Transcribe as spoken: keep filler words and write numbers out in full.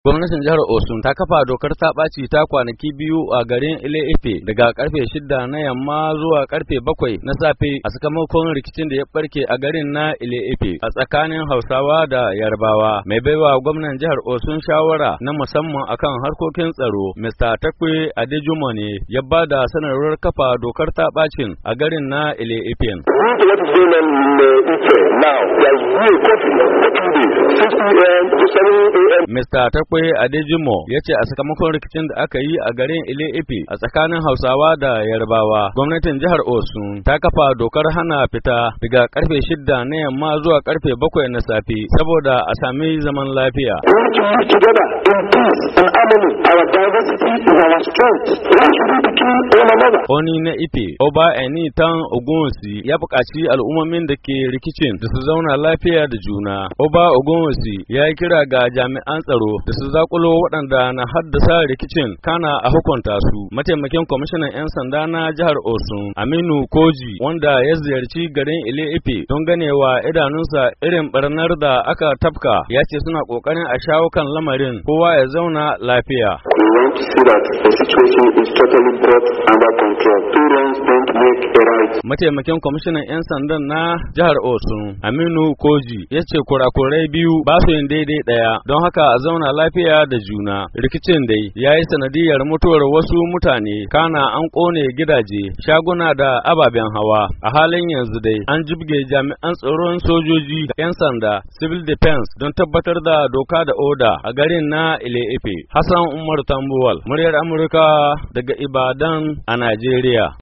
Gwamnatin jihar Osun ta kafa dokar ta ɓaci ta kwanaki biyu a garin Ile-Ife daga karfe shida na yamma zuwa karfe bakwai na safe a sakamakon rikicin da ya barke a garin na Ile-Ife a tsakanin Hausawa da Yarbawa. Mai baiwa gwamnan jihar Osun shawara na musamman akan harkokin tsaro, Mister Takwe Adejumo ne ya ba da sanarwar kafa dokar ta ɓacin a garin na Ile-Ife. Mister Takwe Adejumo ya ce a sakamakon rikicin da aka yi a garin Ile-Ife a tsakanin Hausawa da Yarbawa, gwamnatin jihar Osun ta kafa dokar hana fita daga karfe shida na yamma zuwa karfe bakwai na safe saboda a sami zaman lafiya. Oni na Ife, Oba Eni Tan Ogunwusi ya buƙaci al'ummomin da ke rikicin da su zauna lafiya da juna. Oba Ogunwusi ya yi kira ga jami'an tsaro da su zakulo waɗanda na haddasa rikicin kana a hukunta su. Mataimakin kwamishinan 'yan sanda na jihar Osun, Aminu Koji, wanda ya ziyarci garin Ile-Ife don ganewa idanunsa irin barnar da aka tafka, ya ce suna ƙoƙarin a shawo kan lamarin kowa ya zauna lafiya. Mataimakin kwamishinan 'yan sandan na jihar Osun, Aminu Koji, ya ce kurakurai biyu ba su yin daidai ɗaya, don haka a zauna lafiya da juna. Rikicin dai ya yi sanadiyar mutuwar wasu mutane, kana an ƙone gidaje, shaguna da ababen hawa. A halin yanzu dai an jibge jami'an tsaron sojoji da 'yan sanda, civil defense don tabbatar da doka da oda a garin na Ile-Ife. Hassan Umar Tambuwal, muryar Amurka daga Ibadan a Najeriya.